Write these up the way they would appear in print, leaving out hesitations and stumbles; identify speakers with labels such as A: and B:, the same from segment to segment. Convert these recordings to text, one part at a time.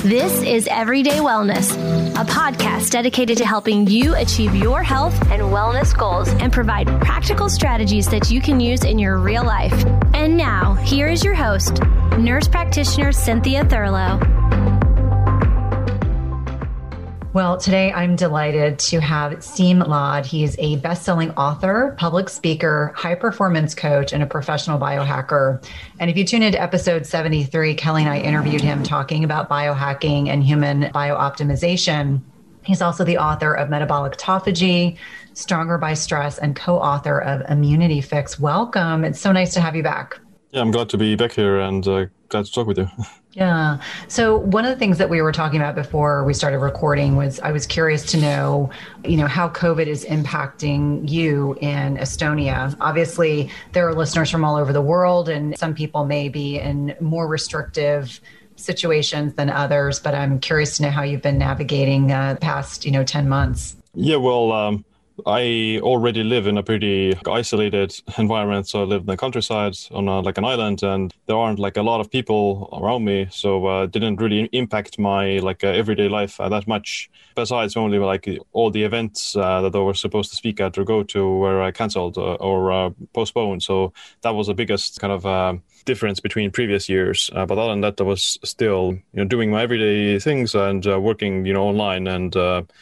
A: This is Everyday Wellness, a podcast dedicated to helping you achieve your health and wellness goals and provide practical strategies that you can use in your real life. And now, here is your host, nurse practitioner Cynthia Thurlow.
B: Well, today I'm delighted to have Siim Lad. He is a best-selling author, public speaker, high-performance coach, and a professional biohacker. And if you tune into episode 73, Kelly and I interviewed him talking about biohacking and human biooptimization. He's also the author of Metabolic Autophagy, Stronger by Stress, and co-author of Immunity Fix. Welcome. It's so nice to have you back.
C: Yeah, I'm glad to be back here and glad to talk with you.
B: Yeah. So one of the things that we were talking about before we started recording was I was curious to know, how COVID is impacting you in Estonia. Obviously, there are listeners from all over the world, and some people may be in more restrictive situations than others, but I'm curious to know how you've been navigating the past, 10 months.
C: Yeah, well, I already live in a pretty isolated environment. So I live in the countryside on an island, and there aren't a lot of people around me. So it didn't really impact my everyday life that much. Besides only all the events that I was supposed to speak at or go to were canceled or postponed. So that was the biggest kind of difference between previous years. But other than that, I was still doing my everyday things and working online and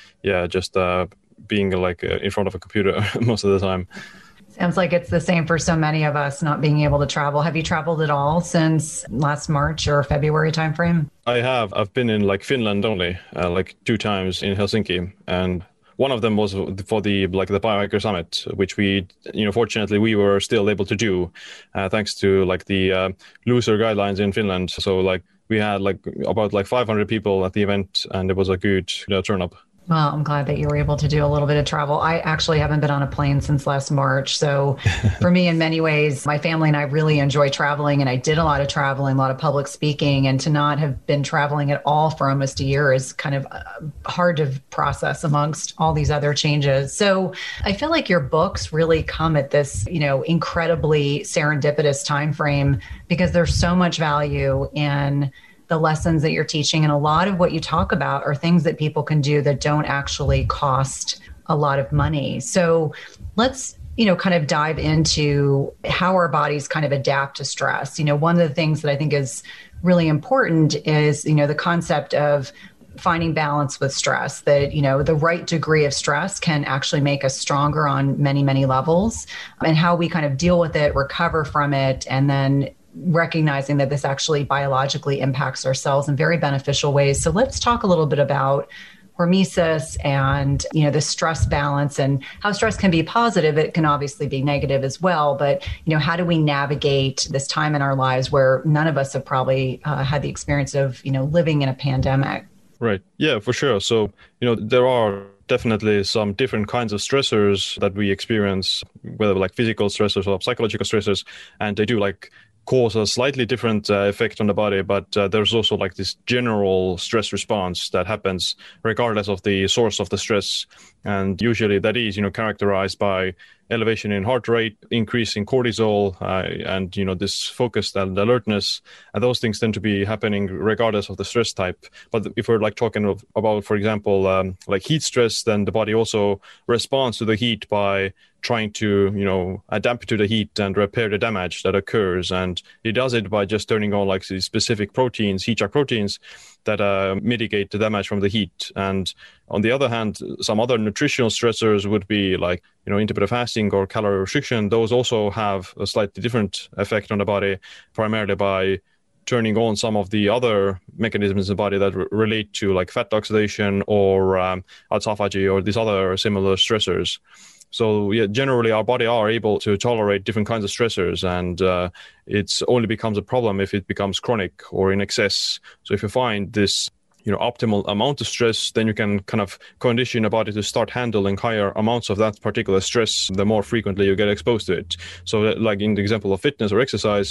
C: just being in front of a computer most of the time.
B: Sounds like it's the same for so many of us, not being able to travel. Have you traveled at all since last March or February timeframe?
C: I have. I've been in Finland only, 2 times in Helsinki. And one of them was for the Biohacker Summit, which we, fortunately, we were still able to do thanks to the looser guidelines in Finland. So we had about 500 people at the event, and it was a good turn-up.
B: Well, I'm glad that you were able to do a little bit of travel. I actually haven't been on a plane since last March. So for me, in many ways, my family and I really enjoy traveling, and I did a lot of traveling, a lot of public speaking, and to not have been traveling at all for almost a year is kind of hard to process amongst all these other changes. So I feel like your books really come at this, incredibly serendipitous time frame, because there's so much value in the lessons that you're teaching. And a lot of what you talk about are things that people can do that don't actually cost a lot of money. So let's, kind of dive into how our bodies kind of adapt to stress. One of the things that I think is really important is, the concept of finding balance with stress, that, the right degree of stress can actually make us stronger on many, many levels, and how we kind of deal with it, recover from it, and then recognizing that this actually biologically impacts our cells in very beneficial ways. So let's talk a little bit about hormesis and, the stress balance and how stress can be positive. It can obviously be negative as well. But, how do we navigate this time in our lives where none of us have probably had the experience of, living in a pandemic?
C: Right. Yeah, for sure. So, there are definitely some different kinds of stressors that we experience, whether physical stressors or psychological stressors, and they do cause a slightly different effect on the body, but there's also this general stress response that happens regardless of the source of the stress. And usually that is, characterized by elevation in heart rate, increase in cortisol, and, this focus and alertness. And those things tend to be happening regardless of the stress type. But if we're talking about, for example, heat stress, then the body also responds to the heat by trying to, adapt to the heat and repair the damage that occurs. And it does it by just turning on these specific proteins, heat shock proteins, that mitigate the damage from the heat. And on the other hand, some other nutritional stressors would be intermittent fasting or calorie restriction. Those also have a slightly different effect on the body, primarily by turning on some of the other mechanisms in the body that relate to fat oxidation or autophagy or these other similar stressors. So yeah, generally our body are able to tolerate different kinds of stressors, and it's only becomes a problem if it becomes chronic or in excess. So if you find this optimal amount of stress, then you can kind of condition your body to start handling higher amounts of that particular stress the more frequently you get exposed to it. So in the example of fitness or exercise,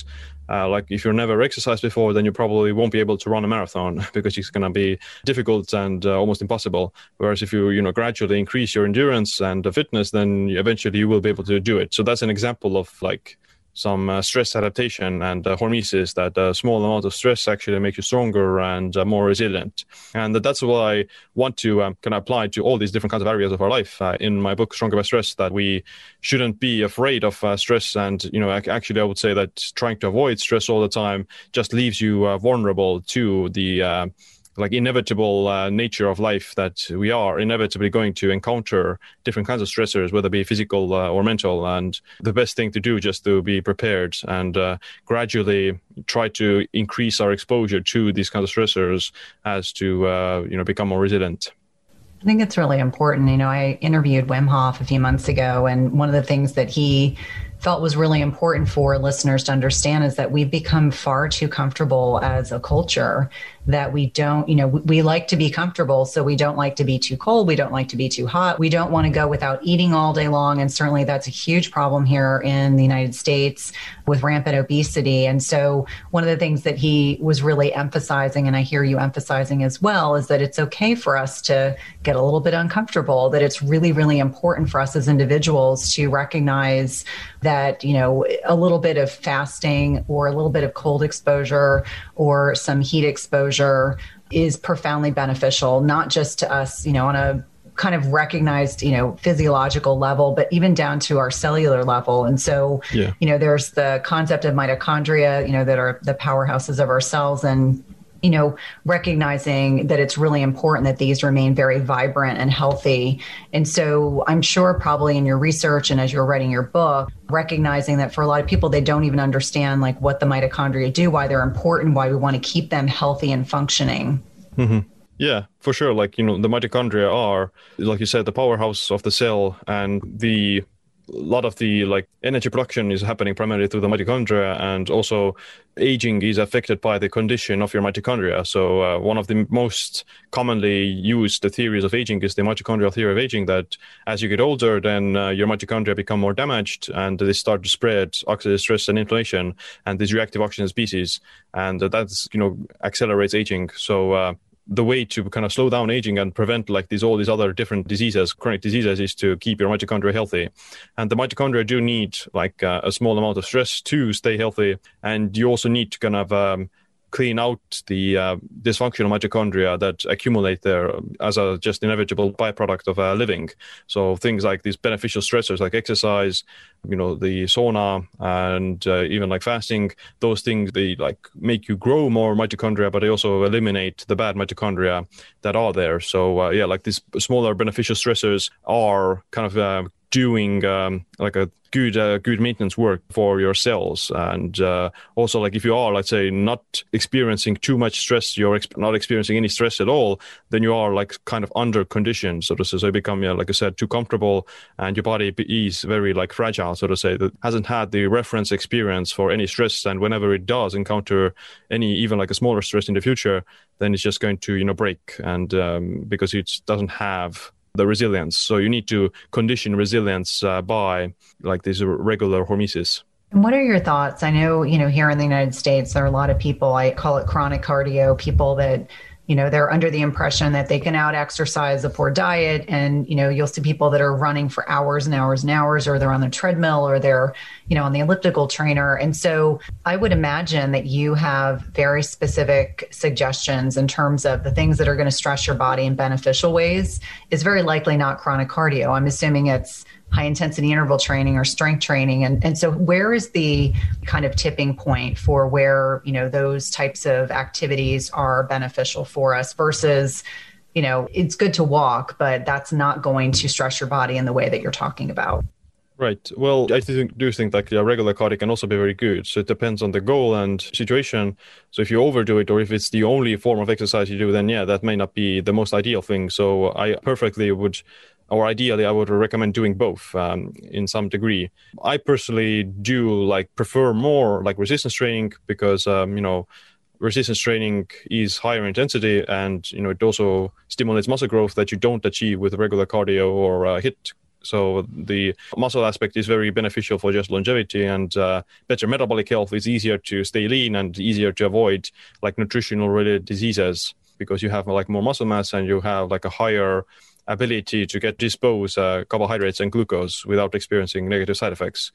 C: if you've never exercised before, then you probably won't be able to run a marathon because it's going to be difficult and almost impossible. Whereas if you gradually increase your endurance and fitness, then eventually you will be able to do it. So that's an example of some stress adaptation and hormesis, that a small amount of stress actually makes you stronger and more resilient. And that's what I want to kind of apply to all these different kinds of areas of our life in my book, Stronger by Stress, that we shouldn't be afraid of stress. And, actually, I would say that trying to avoid stress all the time just leaves you vulnerable to the inevitable nature of life, that we are inevitably going to encounter different kinds of stressors, whether it be physical or mental. And the best thing to do just to be prepared and gradually try to increase our exposure to these kinds of stressors as to, become more resilient.
B: I think it's really important. I interviewed Wim Hof a few months ago, and one of the things that he felt was really important for listeners to understand is that we've become far too comfortable as a culture, that we don't, we like to be comfortable. So we don't like to be too cold. We don't like to be too hot. We don't want to go without eating all day long. And certainly that's a huge problem here in the United States with rampant obesity. And so one of the things that he was really emphasizing, and I hear you emphasizing as well, is that it's okay for us to get a little bit uncomfortable, that it's really, really important for us as individuals to recognize that, a little bit of fasting or a little bit of cold exposure or some heat exposure is profoundly beneficial, not just to us, on a kind of recognized, physiological level, but even down to our cellular level. And so, there's the concept of mitochondria, that are the powerhouses of our cells, and recognizing that it's really important that these remain very vibrant and healthy. And so I'm sure probably in your research and as you're writing your book, recognizing that for a lot of people, they don't even understand what the mitochondria do, why they're important, why we want to keep them healthy and functioning.
C: Mm-hmm. Yeah, for sure. The mitochondria are, like you said, the powerhouse of the cell, and a lot of the energy production is happening primarily through the mitochondria, and also aging is affected by the condition of your mitochondria. So one of the most commonly used theories of aging is the mitochondrial theory of aging, that as you get older, then your mitochondria become more damaged and they start to spread oxidative stress and inflammation and these reactive oxygen species, and that's accelerates aging. So the way to kind of slow down aging and prevent all these other different diseases, chronic diseases, is to keep your mitochondria healthy. And the mitochondria do need a small amount of stress to stay healthy. And you also need to kind of clean out the dysfunctional mitochondria that accumulate there as a just inevitable byproduct of living. So things like these beneficial stressors like exercise, the sauna, and even fasting, those things, they make you grow more mitochondria, but they also eliminate the bad mitochondria that are there. So these smaller beneficial stressors are kind of doing a good maintenance work for your cells. And also if you are, let's say, not experiencing too much stress, you're not experiencing any stress at all, then you are kind of under conditioned, so to say. So you become, like I said, too comfortable, and your body is very fragile, so to say, that hasn't had the reference experience for any stress. And whenever it does encounter any, even a smaller stress in the future, then it's just going to, break. And because it doesn't have the resilience. So you need to condition resilience by these regular hormesis.
B: And what are your thoughts? I know, here in the United States, there are a lot of people, I call it chronic cardio, people that, they're under the impression that they can out exercise a poor diet. And, you'll see people that are running for hours and hours and hours, or they're on the treadmill, or they're, on the elliptical trainer. And so I would imagine that you have very specific suggestions in terms of the things that are going to stress your body in beneficial ways. It's very likely not chronic cardio. I'm assuming it's high intensity interval training or strength training. And so where is the kind of tipping point for where, those types of activities are beneficial for us versus, it's good to walk, but that's not going to stress your body in the way that you're talking about?
C: Right. Well, I do think a regular cardio can also be very good. So it depends on the goal and situation. So if you overdo it, or if it's the only form of exercise you do, then that may not be the most ideal thing. So ideally, I would recommend doing both in some degree. I personally do prefer more resistance training, because resistance training is higher intensity, and it also stimulates muscle growth that you don't achieve with regular cardio or HIIT. So the muscle aspect is very beneficial for just longevity and better metabolic health. It's easier to stay lean and easier to avoid nutritional related diseases, because you have more muscle mass and you have a higher ability to dispose carbohydrates and glucose without experiencing negative side effects.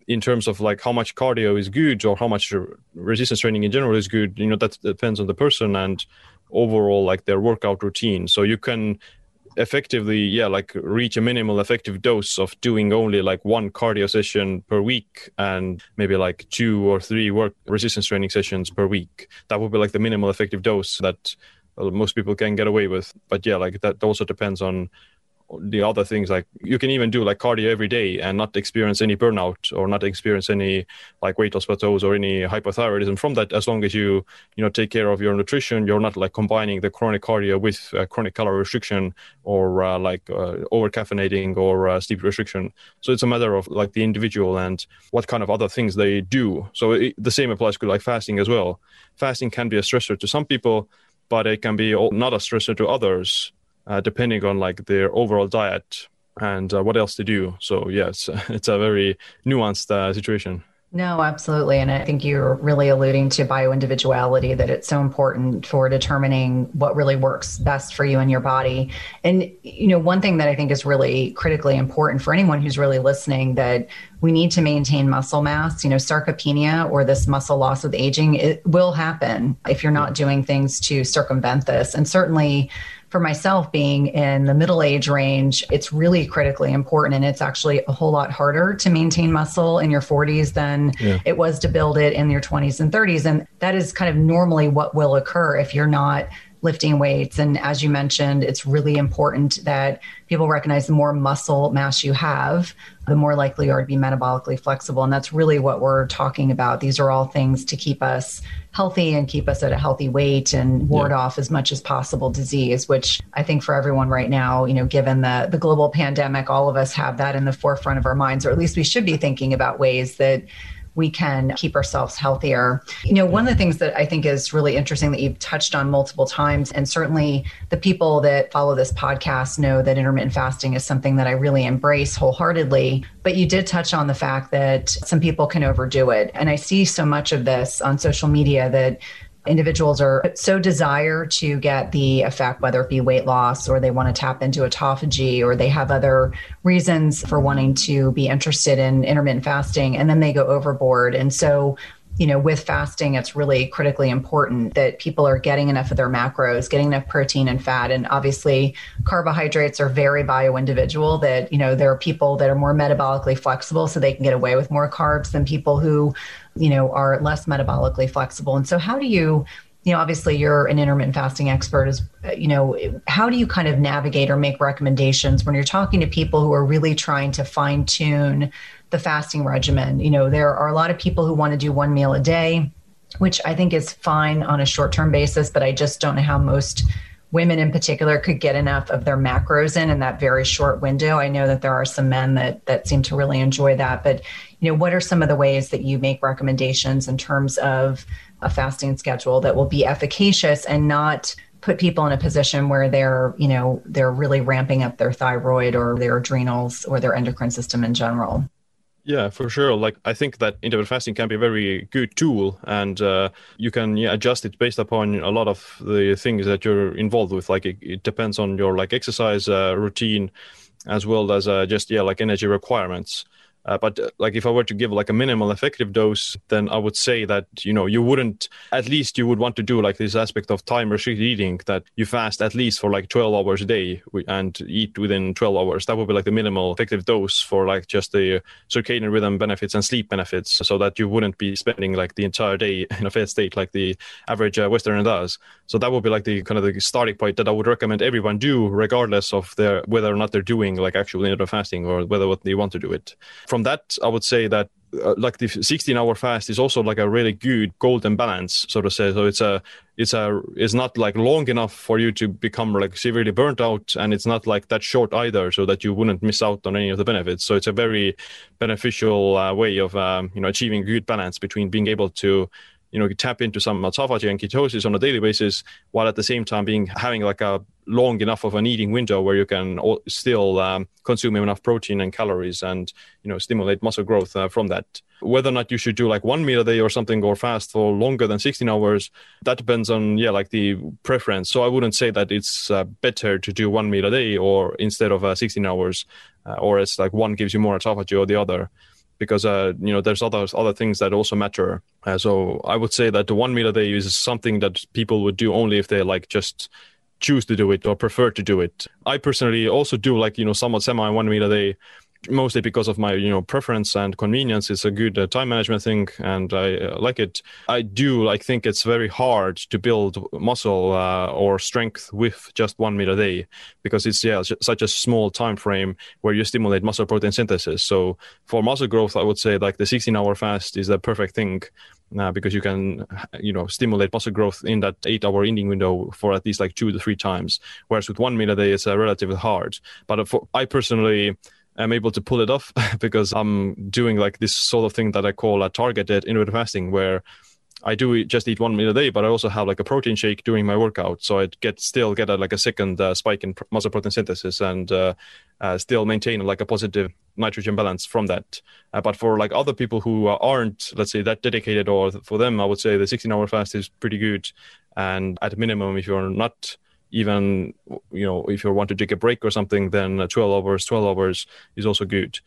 C: in terms of like how much cardio is good or how much resistance training in general is good, that depends on the person and overall like their workout routine. So you can effectively like reach a minimal effective dose of doing only like one cardio session per week and maybe like 2 or 3 work resistance training sessions per week. That would be like the minimal effective dose that most people can get away with. But like that also depends on the other things. Like you can even do like cardio every day and not experience any burnout or not experience any like weight loss plateaus or any hypothyroidism from that, as long as you take care of your nutrition. You're not like combining the chronic cardio with chronic calorie restriction or over caffeinating or sleep restriction. So it's a matter of like the individual and what kind of other things they do. So the same applies to like fasting as well. Fasting can be a stressor to some people, but it can be not a stressor to others. Depending on like their overall diet and what else to do. So yes, it's a very nuanced situation.
B: No, absolutely. And I think you're really alluding to bioindividuality, that it's so important for determining what really works best for you and your body. And, one thing that I think is really critically important for anyone who's really listening, that we need to maintain muscle mass. Sarcopenia, or this muscle loss with aging, it will happen if you're not doing things to circumvent this. And certainly for myself, being in the middle age range, it's really critically important. And it's actually a whole lot harder to maintain muscle in your 40s than it was to build it in your 20s and 30s. And that is kind of normally what will occur if you're not lifting weights. And as you mentioned, it's really important that people recognize the more muscle mass you have, the more likely you are to be metabolically flexible. And that's really what we're talking about. These are all things to keep us healthy and keep us at a healthy weight and ward off as much as possible disease, which I think for everyone right now, given the global pandemic, all of us have that in the forefront of our minds, or at least we should be thinking about ways that we can keep ourselves healthier. One of the things that I think is really interesting that you've touched on multiple times, and certainly the people that follow this podcast know that intermittent fasting is something that I really embrace wholeheartedly. But you did touch on the fact that some people can overdo it. And I see so much of this on social media that individuals are so desire to get the effect, whether it be weight loss or they want to tap into autophagy or they have other reasons for wanting to be interested in intermittent fasting, and then they go overboard. And so, with fasting, it's really critically important that people are getting enough of their macros, getting enough protein and fat. And obviously carbohydrates are very bio-individual, that, there are people that are more metabolically flexible, so they can get away with more carbs than people who, are less metabolically flexible. And so how do you, obviously you're an intermittent fasting expert, how do you kind of navigate or make recommendations when you're talking to people who are really trying to fine tune the fasting regimen? There are a lot of people who want to do one meal a day, which I think is fine on a short-term basis, but I just don't know how most women in particular could get enough of their macros in that very short window. I know that there are some men that seem to really enjoy that, but what are some of the ways that you make recommendations in terms of a fasting schedule that will be efficacious and not put people in a position where they're really ramping up their thyroid or their adrenals or their endocrine system in general?
C: Yeah, for sure. Like, I think that intermittent fasting can be a very good tool, and you can adjust it based upon a lot of the things that you're involved with. Like, it depends on your like exercise routine, as well as just like energy requirements. But like if I were to give like a minimal effective dose, then I would say that, you wouldn't, at least you would want to do like this aspect of time restricted eating, that you fast at least for like 12 hours a day and eat within 12 hours. That would be like the minimal effective dose for like just the circadian rhythm benefits and sleep benefits, so that you wouldn't be spending like the entire day in a fed state like the average Westerner does. So that would be like the kind of the starting point that I would recommend everyone do, regardless of whether or not they're doing like actual intermittent fasting or whether what they want to do it. From that, I would say that like the 16-hour fast is also like a really good golden balance, so to say. So it's not like long enough for you to become like severely burnt out, and it's not like that short either, so that you wouldn't miss out on any of the benefits. So it's a very beneficial way of achieving a good balance between being able to tap into some autophagy and ketosis on a daily basis, while at the same time having like a long enough of an eating window where you can still consume enough protein and calories and stimulate muscle growth from that. Whether or not you should do like one meal a day or something, or fast for longer than 16 hours, that depends on like the preference. So I wouldn't say that it's better to do one meal a day or instead of 16 hours, or it's like one gives you more autophagy or the other. because there's other things that also matter. So I would say that the 1 meal a day is something that people would do only if they like just choose to do it or prefer to do it. I personally also do like somewhat semi 1 meal a day, mostly because of my preference and convenience. It's a good time management thing, and I like it. I think it's very hard to build muscle or strength with just 1 meal a day, because it's such a small time frame where you stimulate muscle protein synthesis. So for muscle growth, I would say like the 16-hour fast is the perfect thing. Because you can, stimulate muscle growth in that 8-hour eating window for at least like 2 to 3 times. Whereas with 1 meal a day, it's relatively hard. But I personally am able to pull it off because I'm doing like this sort of thing that I call a targeted intermittent fasting, where I do just eat 1 meal a day, but I also have like a protein shake during my workout. So I still get a second spike in muscle protein synthesis, and still maintain like a positive nitrogen balance from that. But for like other people who aren't, let's say, that dedicated, or for them, I would say the 16-hour fast is pretty good. And at minimum, if you're not even, if you want to take a break or something, then 12 hours is also good.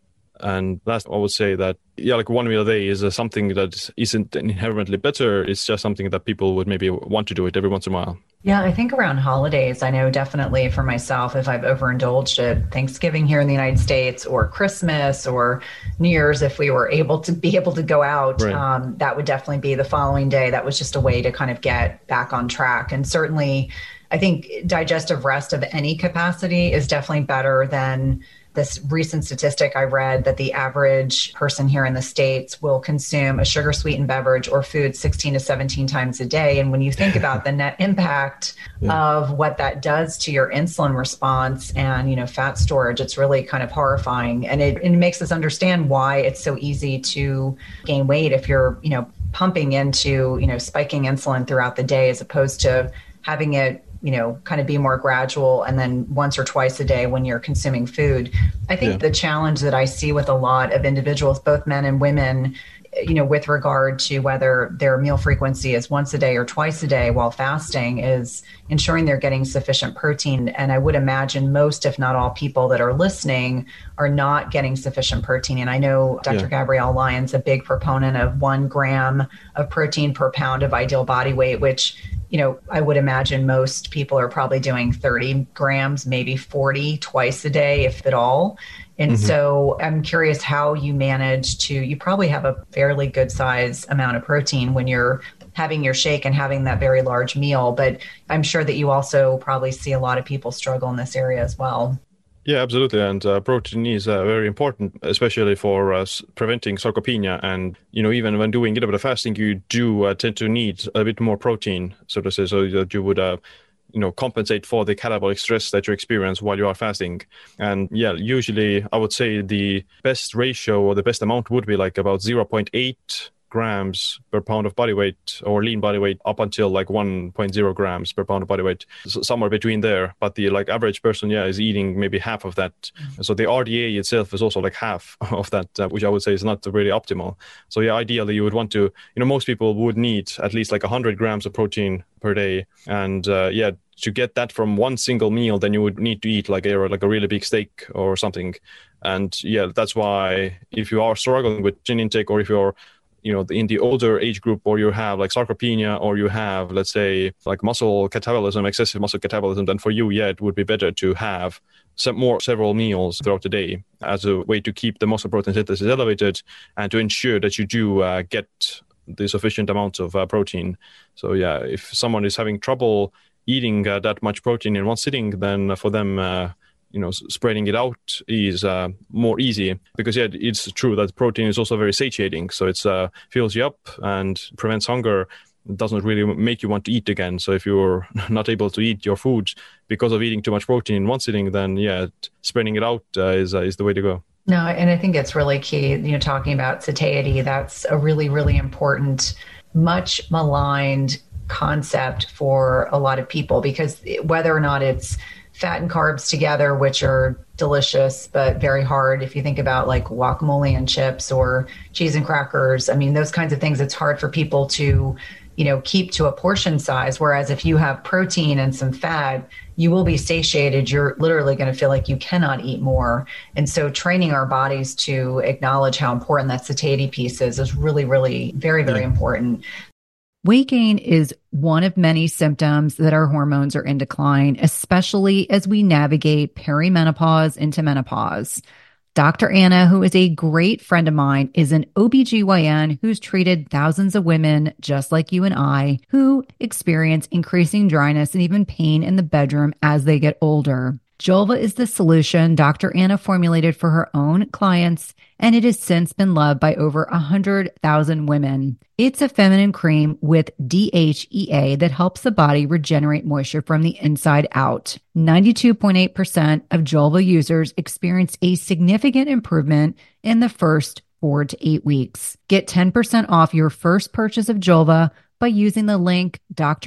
C: And last, I would say that, like 1 meal a day is something that isn't inherently better. It's just something that people would maybe want to do it every once in a while.
B: Yeah, I think around holidays, I know definitely for myself, if I've overindulged at Thanksgiving here in the United States, or Christmas or New Year's, if we were able to go out, right. That would definitely be the following day. That was just a way to kind of get back on track. And certainly, I think digestive rest of any capacity is definitely better than this recent statistic I read that the average person here in the States will consume a sugar sweetened beverage or food 16 to 17 times a day. And when you think about the net impact of what that does to your insulin response and, fat storage, it's really kind of horrifying. And it makes us understand why it's so easy to gain weight if you're, pumping into, spiking insulin throughout the day, as opposed to having it kind of be more gradual, and then once or twice a day when you're consuming food. I think the challenge that I see with a lot of individuals, both men and women, with regard to whether their meal frequency is once a day or twice a day while fasting, is ensuring they're getting sufficient protein. And I would imagine most, if not all, people that are listening are not getting sufficient protein. And I know Dr. Gabrielle Lyon's a big proponent of 1 gram of protein per pound of ideal body weight, which I would imagine most people are probably doing 30 grams, maybe 40 twice a day, if at all. And so I'm curious how you manage you probably have a fairly good size amount of protein when you're having your shake and having that very large meal, but I'm sure that you also probably see a lot of people struggle in this area as well.
C: Yeah, absolutely. And protein is very important, especially for preventing sarcopenia. And, even when doing intermittent fasting, you do tend to need a bit more protein, so to say, so that you would, compensate for the catabolic stress that you experience while you are fasting. And usually I would say the best ratio or the best amount would be like about 0.8 grams per pound of body weight, or lean body weight, up until like 1.0 grams per pound of body weight, so somewhere between there. But the average person is eating maybe half of that. So the RDA itself is also like half of that, which I would say is not really optimal. So ideally you would want to, most people would need at least like 100 grams of protein per day. And to get that from one single meal, then you would need to eat like a really big steak or something. And that's why if you are struggling with protein intake, or if you're in the older age group, or you have like sarcopenia, or you have, let's say, like excessive muscle catabolism, then for you, it would be better to have several meals throughout the day as a way to keep the muscle protein synthesis elevated, and to ensure that you do get the sufficient amounts of protein. So if someone is having trouble eating that much protein in one sitting, then for them, spreading it out is more easy, because it's true that protein is also very satiating. So it fills you up and prevents hunger. It doesn't really make you want to eat again. So if you're not able to eat your food because of eating too much protein in one sitting, then spreading it out is the way to go.
B: No, and I think it's really key, talking about satiety. That's a really, really important, much maligned concept for a lot of people, because whether or not it's fat and carbs together, which are delicious, but very hard. If you think about like guacamole and chips, or cheese and crackers, I mean, those kinds of things, it's hard for people to keep to a portion size. Whereas if you have protein and some fat, you will be satiated. You're literally going to feel like you cannot eat more. And so training our bodies to acknowledge how important that satiety piece is really, really very, very important.
D: Weight gain is one of many symptoms that our hormones are in decline, especially as we navigate perimenopause into menopause. Dr. Anna, who is a great friend of mine, is an OBGYN who's treated thousands of women just like you and I who experience increasing dryness and even pain in the bedroom as they get older. Julva is the solution Dr. Anna formulated for her own clients, and it has since been loved by over 100,000 women. It's a feminine cream with DHEA that helps the body regenerate moisture from the inside out. 92.8% of Julva users experience a significant improvement in the first 4 to 8 weeks. Get 10% off your first purchase of Julva by using the link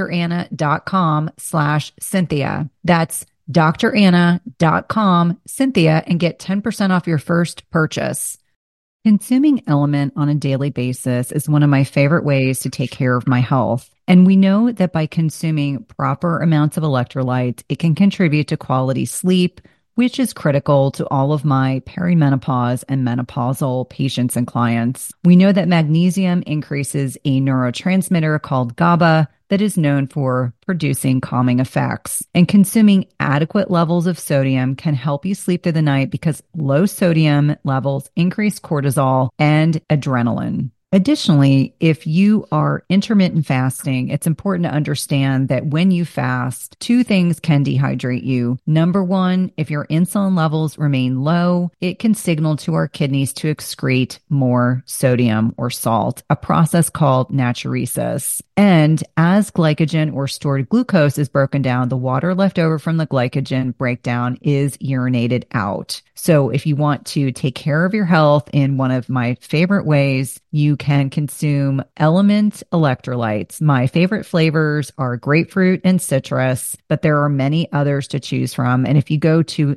D: dranna.com/Cynthia. That's dranna.com, Cynthia, and get 10% off your first purchase. Consuming Element on a daily basis is one of my favorite ways to take care of my health. And we know that by consuming proper amounts of electrolytes, it can contribute to quality sleep, which is critical to all of my perimenopause and menopausal patients and clients. We know that magnesium increases a neurotransmitter called GABA that is known for producing calming effects. And consuming adequate levels of sodium can help you sleep through the night because low sodium levels increase cortisol and adrenaline. Additionally, if you are intermittent fasting, it's important to understand that when you fast, 2 things can dehydrate you. Number 1, if your insulin levels remain low, it can signal to our kidneys to excrete more sodium or salt, a process called natriuresis. And as glycogen or stored glucose is broken down, the water left over from the glycogen breakdown is urinated out. So if you want to take care of your health in one of my favorite ways, you can consume Element electrolytes. My favorite flavors are grapefruit and citrus, but there are many others to choose from. And if you go to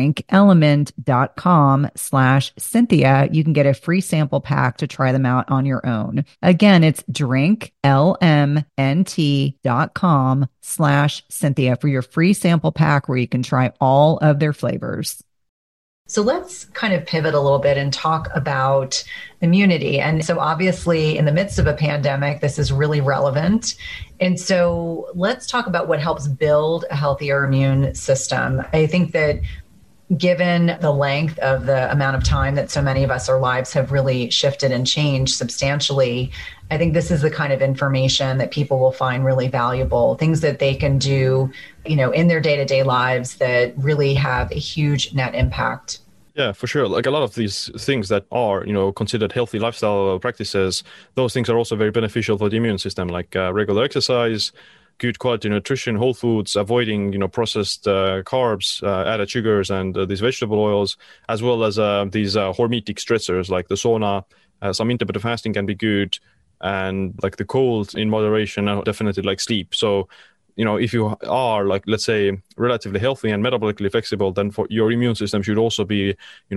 D: drinkelement.com/Cynthia, you can get a free sample pack to try them out on your own. Again, it's drinklmnt.com/Cynthia for your free sample pack where you can try all of their flavors.
B: So let's kind of pivot a little bit and talk about immunity. And so obviously in the midst of a pandemic, this is really relevant. And so let's talk about what helps build a healthier immune system. I think that given the length of the amount of time that so many of us, our lives have really shifted and changed substantially, I think this is the kind of information that people will find really valuable, things that they can do, in their day-to-day lives that really have a huge net impact.
C: Yeah, for sure. Like a lot of these things that are, considered healthy lifestyle practices, those things are also very beneficial for the immune system, like regular exercise, good quality nutrition, whole foods, avoiding, processed carbs, added sugars, and these vegetable oils, as well as these hormetic stressors like the sauna. Some intermittent fasting can be good, and like the cold in moderation, definitely like sleep. So, if you are like, let's say, relatively healthy and metabolically flexible, then for your immune system should also be,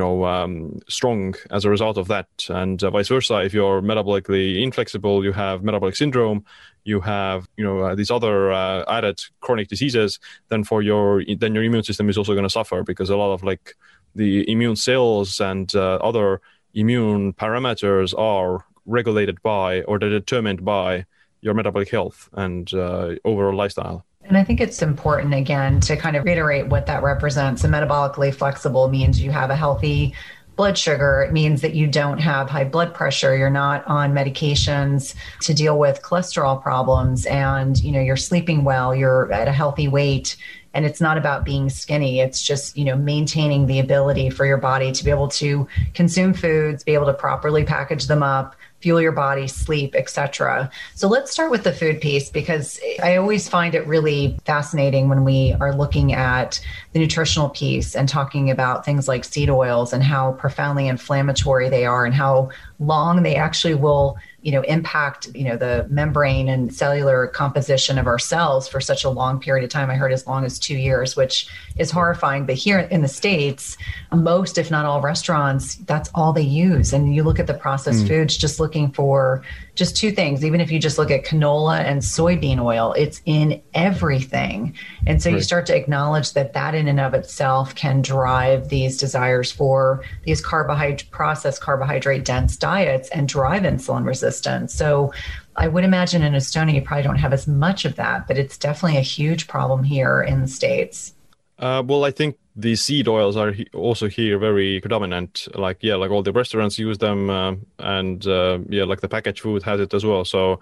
C: strong as a result of that. And vice versa, if you're metabolically inflexible, you have metabolic syndrome, you have, these other added chronic diseases, then your immune system is also going to suffer because a lot of like the immune cells and other immune parameters are regulated by or they're determined by your metabolic health and overall lifestyle.
B: And I think it's important, again, to kind of reiterate what that represents. So metabolically flexible means you have a healthy blood sugar. It means that you don't have high blood pressure. You're not on medications to deal with cholesterol problems, and you're sleeping well. You're at a healthy weight. And it's not about being skinny. It's just, maintaining the ability for your body to be able to consume foods, be able to properly package them up, fuel your body, sleep, etc. So let's start with the food piece, because I always find it really fascinating when we are looking at the nutritional piece and talking about things like seed oils and how profoundly inflammatory they are and how long they actually will, impact, the membrane and cellular composition of our cells for such a long period of time. I heard as long as 2 years, which is horrifying. But here in the States, most, if not all restaurants, that's all they use. And you look at the processed foods, just looking for just two things. Even if you just look at canola and soybean oil, it's in everything. And so you start to acknowledge that in and of itself can drive these desires for these processed carbohydrate dense diets and drive insulin resistance. So I would imagine in Estonia, you probably don't have as much of that, but it's definitely a huge problem here in the States.
C: Well, I think the seed oils are also here very predominant. Like all the restaurants use them, and like the packaged food has it as well. So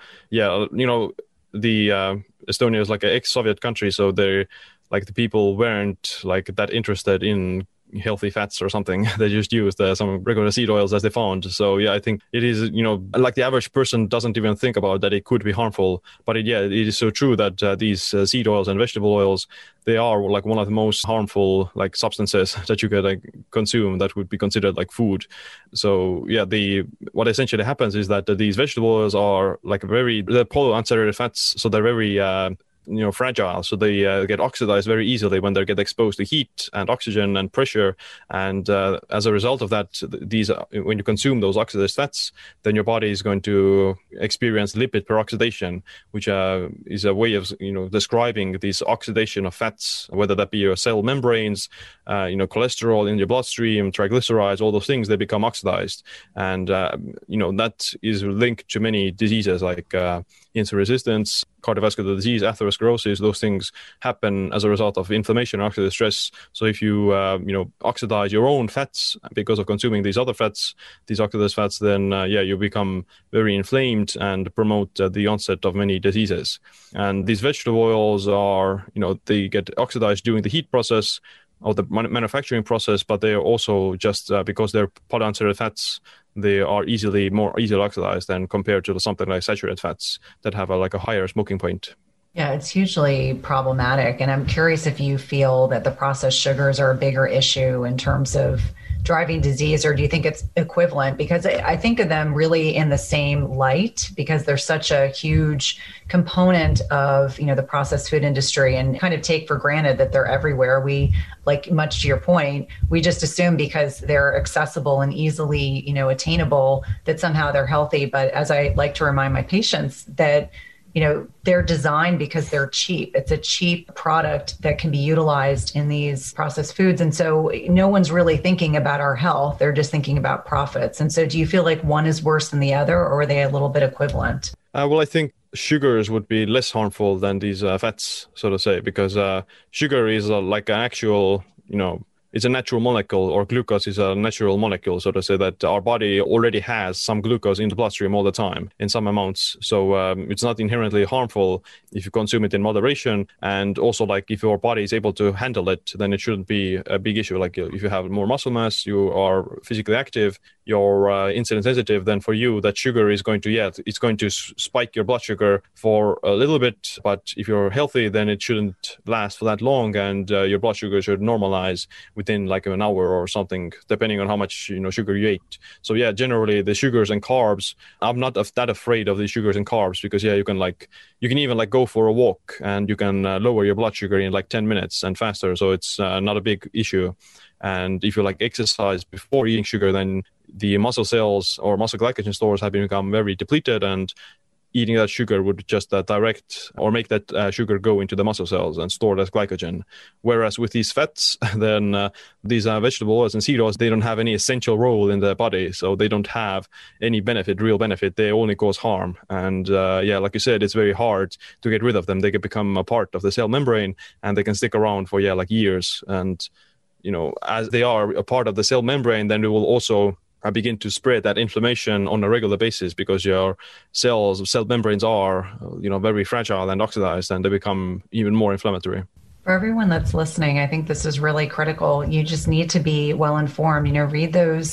C: the Estonia is like an ex-Soviet country, so they're like the people weren't like that interested in healthy fats or something. They just used some regular seed oils as they found. So I think it is, like the average person doesn't even think about that it could be harmful. But it is so true that these seed oils and vegetable oils, they are like one of the most harmful like substances that you could consume that would be considered like food. So what essentially happens is that these vegetable oils are like they're polyunsaturated fats, so they're very fragile, so they get oxidized very easily when they get exposed to heat and oxygen and pressure. And as a result of that, when you consume those oxidized fats, then your body is going to experience lipid peroxidation, which is a way of describing this oxidation of fats, whether that be your cell membranes, cholesterol in your bloodstream, triglycerides, all those things, they become oxidized. And that is linked to many diseases like insulin resistance, cardiovascular disease, atherosclerosis. Those things happen as a result of inflammation or oxidative stress. So if you oxidize your own fats because of consuming these other fats, these oxidized fats, then you become very inflamed and promote the onset of many diseases. And these vegetable oils are, they get oxidized during the heat process of the manufacturing process, but they are also just because they're polyunsaturated fats, they are more easily oxidized than compared to something like saturated fats that have a higher smoking point.
B: Yeah, it's hugely problematic. And I'm curious if you feel that the processed sugars are a bigger issue in terms of driving disease, or do you think it's equivalent? Because I think of them really in the same light, because they're such a huge component of, the processed food industry, and kind of take for granted that they're everywhere. We, like, much to your point, we just assume because they're accessible and easily, attainable, that somehow they're healthy. But as I like to remind my patients, that they're designed because they're cheap. It's a cheap product that can be utilized in these processed foods. And so no one's really thinking about our health. They're just thinking about profits. And so do you feel like one is worse than the other, or are they a little bit equivalent?
C: Well, I think sugars would be less harmful than these fats, so to say, because sugar is like an actual, it's a natural molecule, or glucose is a natural molecule, so to say, that our body already has some glucose in the bloodstream all the time in some amounts. So it's not inherently harmful if you consume it in moderation. And also, like, if your body is able to handle it, then it shouldn't be a big issue. Like if you have more muscle mass, you are physically active, you're insulin sensitive, then for you that sugar is going to, it's going to spike your blood sugar for a little bit. But if you're healthy, then it shouldn't last for that long, and your blood sugar should normalize within like an hour or something, depending on how much sugar you ate. So generally the sugars and carbs, I'm not that afraid of the sugars and carbs, because you can even go for a walk and you can lower your blood sugar in like 10 minutes and faster. So it's not a big issue. And if you exercise before eating sugar, then the muscle cells or muscle glycogen stores have become very depleted, and eating that sugar would just direct or make that sugar go into the muscle cells and stored as glycogen. Whereas with these fats, then these vegetable oils and seed oils, they don't have any essential role in the body. So they don't have any real benefit. They only cause harm. And like you said, it's very hard to get rid of them. They can become a part of the cell membrane, and they can stick around for years. And as they are a part of the cell membrane, then they will also begin to spread that inflammation on a regular basis, because your cell membranes are, very fragile and oxidized, and they become even more inflammatory.
B: For everyone that's listening, I think this is really critical. You just need to be well informed. Read those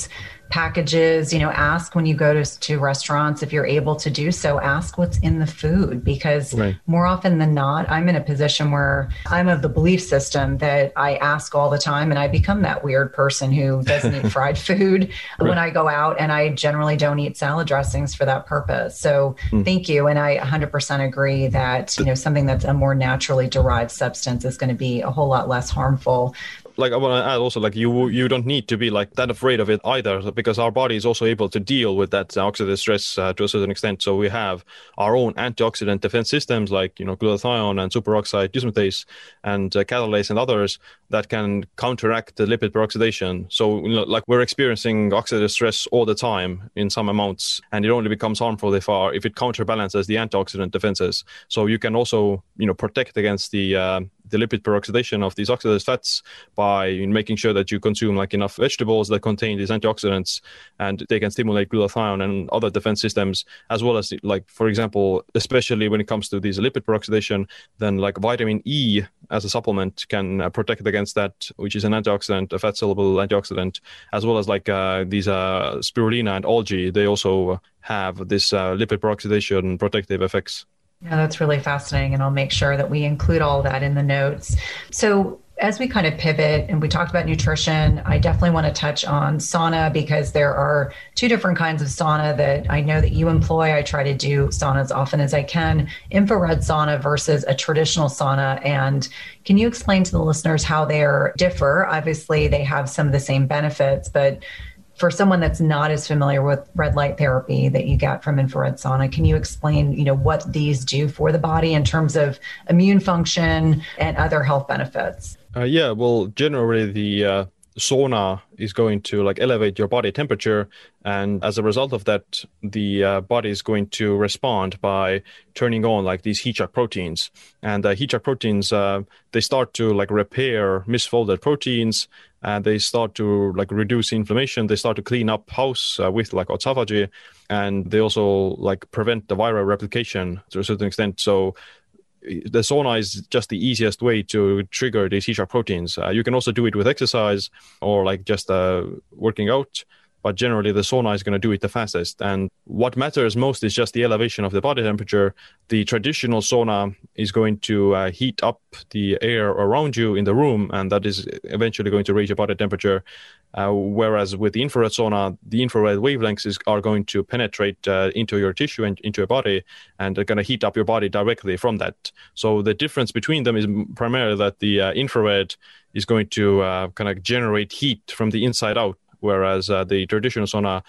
B: packages, ask when you go to restaurants, if you're able to do so, ask what's in the food, because more often than not, I'm in a position where I'm of the belief system that I ask all the time, and I become that weird person who doesn't eat fried food when I go out, and I generally don't eat salad dressings for that purpose. So thank you. And I 100% agree that, something that's a more naturally derived substance is going to be a whole lot less harmful.
C: Like I want to add also, like you don't need to be like that afraid of it either, because our body is also able to deal with that oxidative stress to a certain extent. So we have our own antioxidant defense systems like glutathione and superoxide dismutase and catalase and others that can counteract the lipid peroxidation. So like we're experiencing oxidative stress all the time in some amounts, and it only becomes harmful if it counterbalances the antioxidant defenses. So you can also protect against the lipid peroxidation of these oxidized fats by making sure that you consume like enough vegetables that contain these antioxidants, and they can stimulate glutathione and other defense systems, as well as, like, for example, especially when it comes to these lipid peroxidation, then like vitamin E as a supplement can protect against that, which is an antioxidant, a fat soluble antioxidant, as well as like these spirulina and algae. They also have this lipid peroxidation protective effects.
B: Yeah, that's really fascinating. And I'll make sure that we include all that in the notes. So as we kind of pivot and we talked about nutrition, I definitely want to touch on sauna, because there are two different kinds of sauna that I know that you employ. I try to do sauna as often as I can, infrared sauna versus a traditional sauna. And can you explain to the listeners how they differ? Obviously, they have some of the same benefits, but for someone that's not as familiar with red light therapy that you get from infrared sauna, can you explain, what these do for the body in terms of immune function and other health benefits?
C: Yeah, well, generally the sauna is going to like elevate your body temperature, and as a result of that, the body is going to respond by turning on like these heat shock proteins. And heat shock proteins, they start to like repair misfolded proteins, and they start to like reduce inflammation. They start to clean up house with like autophagy, and they also like prevent the viral replication to a certain extent. So the sauna is just the easiest way to trigger these heat shock proteins. You can also do it with exercise or like just working out, but generally the sauna is going to do it the fastest. And what matters most is just the elevation of the body temperature. The traditional sauna is going to heat up the air around you in the room, and that is eventually going to raise your body temperature. Whereas with the infrared sauna, the infrared wavelengths are going to penetrate into your tissue and into your body, and they're going to heat up your body directly from that. So the difference between them is primarily that the infrared is going to kind of generate heat from the inside out, whereas the traditional sauna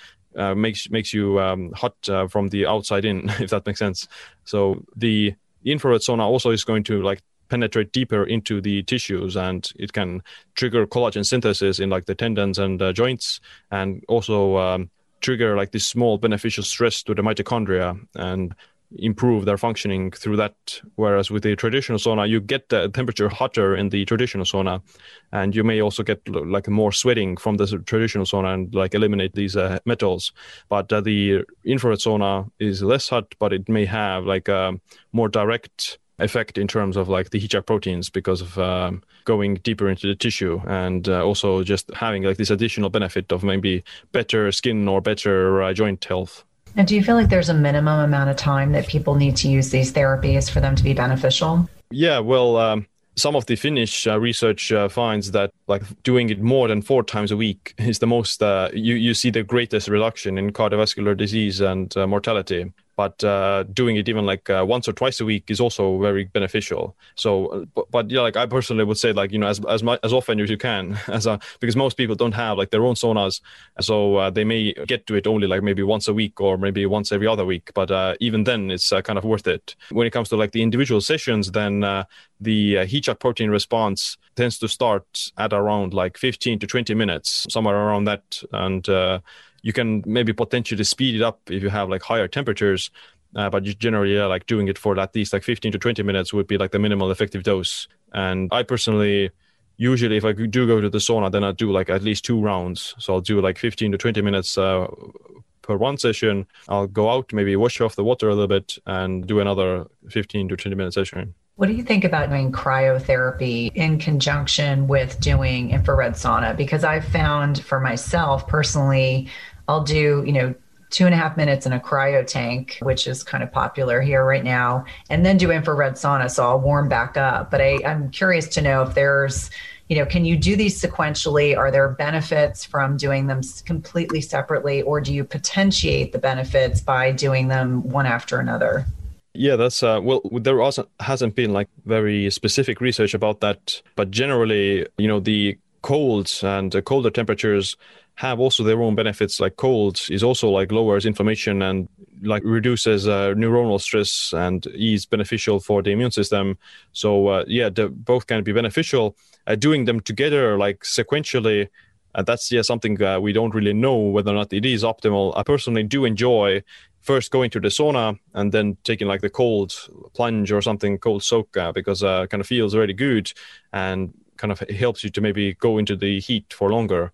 C: makes you hot from the outside in, if that makes sense. So the infrared sauna also is going to like penetrate deeper into the tissues, and it can trigger collagen synthesis in like the tendons and joints, and also trigger like this small beneficial stress to the mitochondria and improve their functioning through that. Whereas with the traditional sauna, you get the temperature hotter in the traditional sauna, and you may also get like more sweating from the traditional sauna and like eliminate these metals. But the infrared sauna is less hot, but it may have like a more direct effect in terms of like the heat shock proteins because of going deeper into the tissue, and also just having like this additional benefit of maybe better skin or better joint health.
B: And do you feel like there's a minimum amount of time that people need to use these therapies for them to be beneficial?
C: Yeah, well, some of the Finnish research finds that like doing it more than 4 times a week is the most, you see the greatest reduction in cardiovascular disease and mortality. But doing it even like once or twice a week is also very beneficial. So, but yeah, like I personally would say like, as often as you can, because most people don't have like their own saunas. So they may get to it only like maybe once a week or maybe once every other week. But even then it's kind of worth it. When it comes to like the individual sessions, then the heat shock protein response tends to start at around like 15 to 20 minutes, somewhere around that. And you can maybe potentially speed it up if you have like higher temperatures, but you generally like doing it for at least like 15 to 20 minutes would be like the minimal effective dose. And I personally, usually if I do go to the sauna, then I do like at least 2 rounds. So I'll do like 15 to 20 minutes per one session. I'll go out, maybe wash off the water a little bit and do another 15 to 20 minute session.
B: What do you think about doing cryotherapy in conjunction with doing infrared sauna? Because I've found for myself personally, I'll do, 2.5 minutes in a cryo tank, which is kind of popular here right now, and then do infrared sauna. So I'll warm back up. But I'm curious to know if there's, can you do these sequentially? Are there benefits from doing them completely separately, or do you potentiate the benefits by doing them one after another?
C: Yeah, that's there also hasn't been like very specific research about that, but generally, the colds and colder temperatures have also their own benefits. Like cold is also like lowers inflammation and like reduces neuronal stress and is beneficial for the immune system. So both can be beneficial. Doing them together like sequentially, that's something we don't really know whether or not it is optimal. I personally do enjoy first going to the sauna and then taking like the cold plunge or something, cold soak, because kind of feels really good and kind of helps you to maybe go into the heat for longer.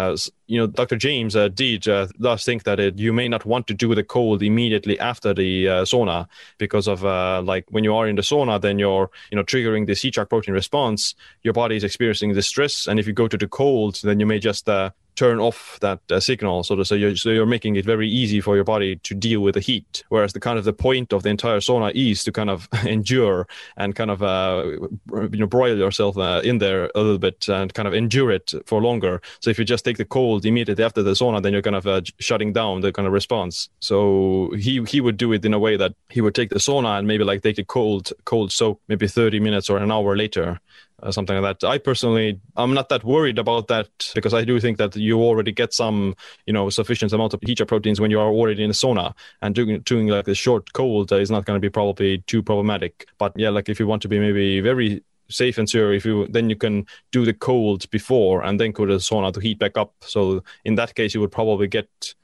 C: Dr. James does think that you may not want to do the cold immediately after the sauna because of like when you are in the sauna, then you're triggering the heat shock protein response. Your body is experiencing the stress, and if you go to the cold, then you may just turn off that signal, so you're making it very easy for your body to deal with the heat. Whereas the point of the entire sauna is to kind of endure and kind of broil yourself in there a little bit and kind of endure it for longer. So if you just take the cold immediately after the sauna, then you're kind of shutting down the kind of response. So he would do it in a way that he would take the sauna and maybe like take a cold soak maybe 30 minutes or an hour later. Something like that. I'm not that worried about that because I do think that you already get some, sufficient amount of heat shock proteins when you are already in a sauna, and doing like a short cold is not going to be probably too problematic. But yeah, like if you want to be maybe very safe and sure, then you can do the cold before and then go to the sauna to heat back up. So in that case, you would probably get,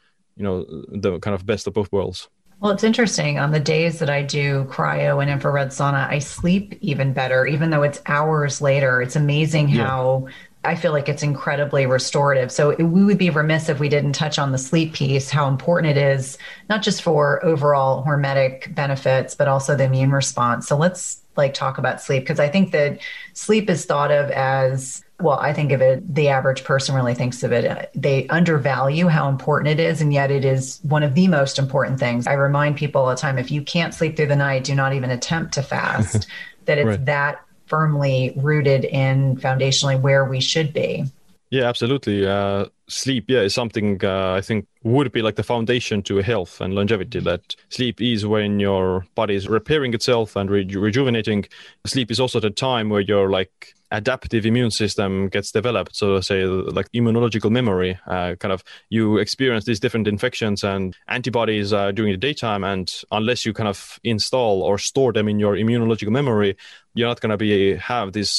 C: the kind of best of both worlds.
B: Well, it's interesting. On the days that I do cryo and infrared sauna, I sleep even better, even though it's hours later. It's amazing how I feel like it's incredibly restorative. So we would be remiss if we didn't touch on the sleep piece, how important it is, not just for overall hormetic benefits, but also the immune response. So let's talk about sleep, because I think that sleep is thought of as, well, I think of it, the average person really thinks of it. They undervalue how important it is, and yet it is one of the most important things. I remind people all the time, if you can't sleep through the night, do not even attempt to fast, that it's that firmly rooted in foundationally where we should be.
C: Yeah, absolutely. Sleep, is something I think would be like the foundation to health and longevity. That sleep is when your body is repairing itself and rejuvenating. Sleep is also the time where your like adaptive immune system gets developed. So say like immunological memory, kind of you experience these different infections and antibodies during the daytime. And unless you kind of install or store them in your immunological memory, you're not going to have this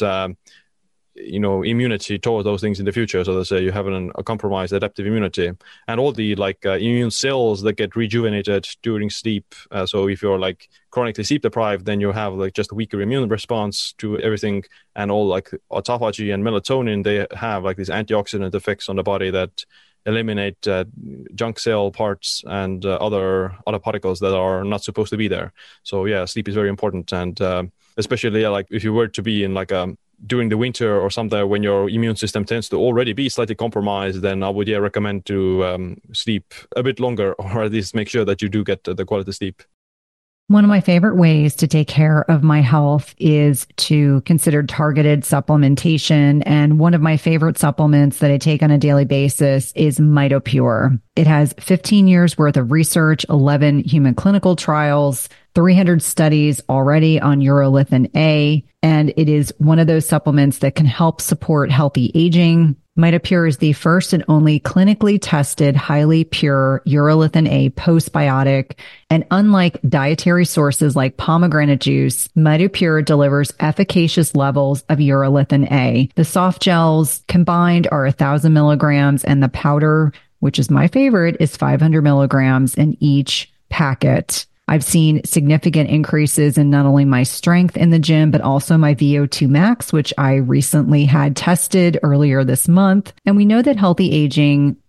C: immunity towards those things in the future. So let's say you have a compromised adaptive immunity, and all the immune cells that get rejuvenated during sleep. So if you're like chronically sleep deprived, then you have like just a weaker immune response to everything, and all like autophagy and melatonin, they have like these antioxidant effects on the body that eliminate junk cell parts and other particles that are not supposed to be there. So yeah, sleep is very important, and especially like if you were to be in like during the winter or something when your immune system tends to already be slightly compromised, then I would recommend to sleep a bit longer, or at least make sure that you do get the quality sleep.
D: One of my favorite ways to take care of my health is to consider targeted supplementation. And one of my favorite supplements that I take on a daily basis is MitoPure. It has 15 years worth of research, 11 human clinical trials, 300 studies already on urolithin A. And it is one of those supplements that can help support healthy aging. MitoPure is the first and only clinically tested, highly pure urolithin A postbiotic. And unlike dietary sources like pomegranate juice, MitoPure delivers efficacious levels of urolithin A. The soft gels combined are 1,000 milligrams, and the powder, which is my favorite, is 500 milligrams in each packet. I've seen significant increases in not only my strength in the gym, but also my VO2 max, which I recently had tested earlier this month. And we know that healthy aging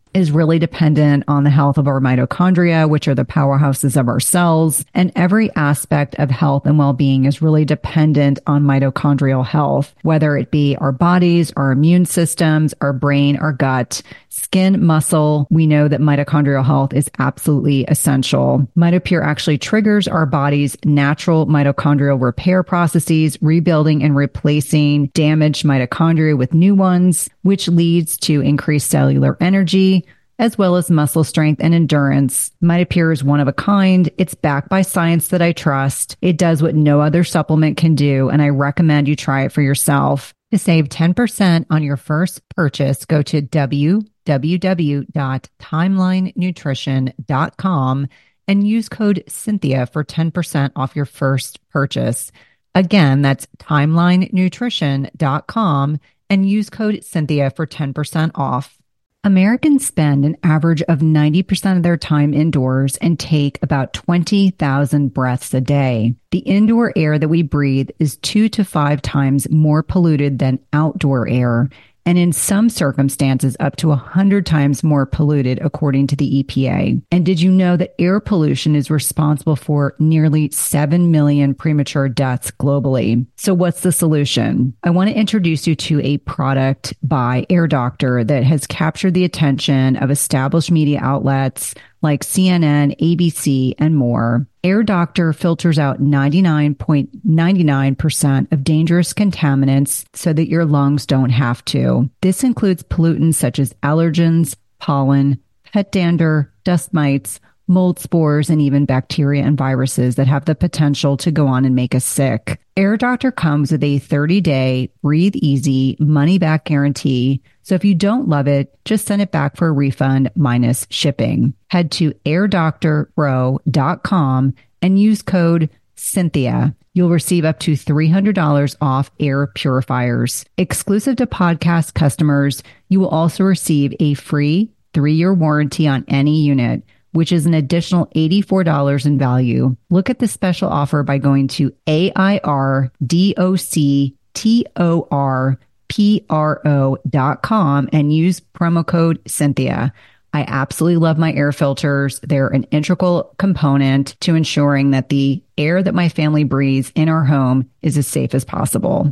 D: is really dependent on the health of our mitochondria, which are the powerhouses of our cells. And every aspect of health and well-being is really dependent on mitochondrial health, whether it be our bodies, our immune systems, our brain, our gut, skin, muscle. We know that mitochondrial health is absolutely essential. MitoPure actually triggers our body's natural mitochondrial repair processes, rebuilding and replacing damaged mitochondria with new ones, which leads to increased cellular energy, as well as muscle strength and endurance. MitoPure is one of a kind. It's backed by science that I trust. It does what no other supplement can do, and I recommend you try it for yourself. To save 10% on your first purchase, go to www.timelinenutrition.com and use code Cynthia for 10% off your first purchase. Again, that's timelinenutrition.com and use code Cynthia for 10% off. Americans spend an average of 90% of their time indoors and take about 20,000 breaths a day. The indoor air that we breathe is 2 to 5 times more polluted than outdoor air, and in some circumstances up to 100 times more polluted, according to the EPA. And did you know that air pollution is responsible for nearly 7 million premature deaths globally? So what's the solution? I want to introduce you to a product by Air Doctor that has captured the attention of established media outlets like CNN, ABC, and more. Air Doctor filters out 99.99% of dangerous contaminants so that your lungs don't have to. This includes pollutants such as allergens, pollen, pet dander, dust mites, mold spores, and even bacteria and viruses that have the potential to go on and make us sick. Air Doctor comes with a 30-day, breathe easy, money-back guarantee. So if you don't love it, just send it back for a refund minus shipping. Head to airdoctorpro.com and use code Cynthia. You'll receive up to $300 off air purifiers. Exclusive to podcast customers, you will also receive a free 3-year warranty on any unit, which is an additional $84 in value. Look at the special offer by going to airdoctorpro.com and use promo code Cynthia. I absolutely love my air filters. They're an integral component to ensuring that the air that my family breathes in our home is as safe as possible.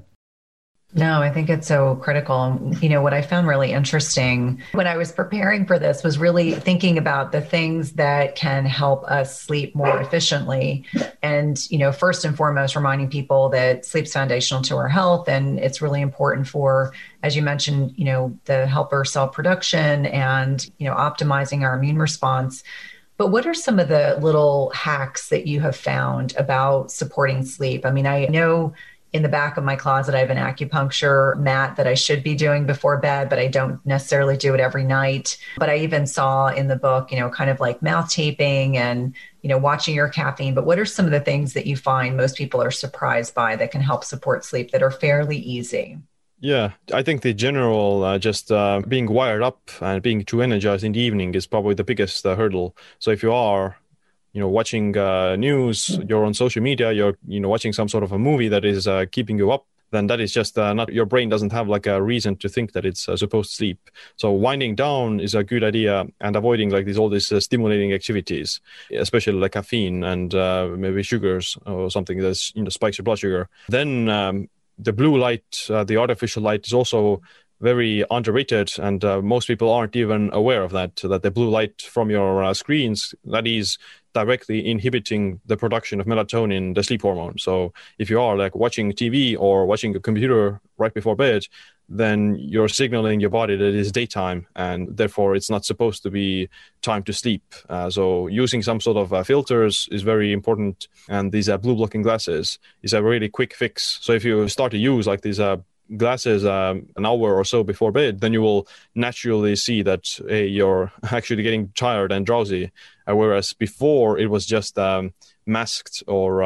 B: No, I think it's so critical. You know, what I found really interesting when I was preparing for this was really thinking about the things that can help us sleep more efficiently. And, you know, first and foremost, reminding people that sleep's foundational to our health. And it's really important for, as you mentioned, you know, the helper cell production and, you know, optimizing our immune response. But what are some of the little hacks that you have found about supporting sleep? I mean, I know in the back of my closet, I have an acupuncture mat that I should be doing before bed, but I don't necessarily do it every night. But I even saw in the book, you know, kind of like mouth taping and, you know, watching your caffeine. But what are some of the things that you find most people are surprised by that can help support sleep that are fairly easy?
C: Yeah, I think the general just being wired up and being too energized in the evening is probably the biggest hurdle. So if you are watching news, you're on social media, you're, watching some sort of a movie that is keeping you up, then that is just not, your brain doesn't have like a reason to think that it's supposed to sleep. So winding down is a good idea, and avoiding like all these stimulating activities, especially like caffeine and maybe sugars or something that's, spikes your blood sugar. Then the blue light, the artificial light is also very underrated, and most people aren't even aware of that the blue light from your screens, that is directly inhibiting the production of melatonin, the sleep hormone. So if you are like watching TV or watching a computer right before bed, then you're signaling your body that it is daytime, and therefore it's not supposed to be time to sleep. So using some sort of filters is very important, and these blue blocking glasses is a really quick fix. So if you start to use like these glasses an hour or so before bed, then you will naturally see that you're actually getting tired and drowsy, whereas before it was just masked or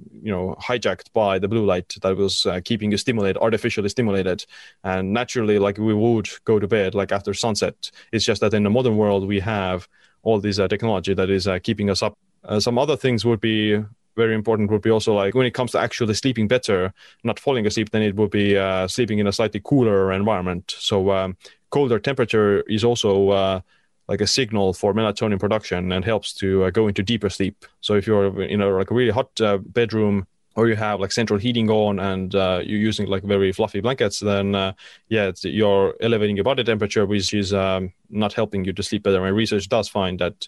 C: hijacked by the blue light that was keeping you stimulated, artificially stimulated, and naturally like we would go to bed like after sunset. It's just that in the modern world we have all this technology that is keeping us up. Some other things would be very important, would be also like when it comes to actually sleeping better, not falling asleep, then it would be sleeping in a slightly cooler environment. So colder temperature is also like a signal for melatonin production and helps to go into deeper sleep. So if you're in a like a really hot bedroom, or you have like central heating on and you're using like very fluffy blankets, then you're elevating your body temperature, which is not helping you to sleep better. My research does find that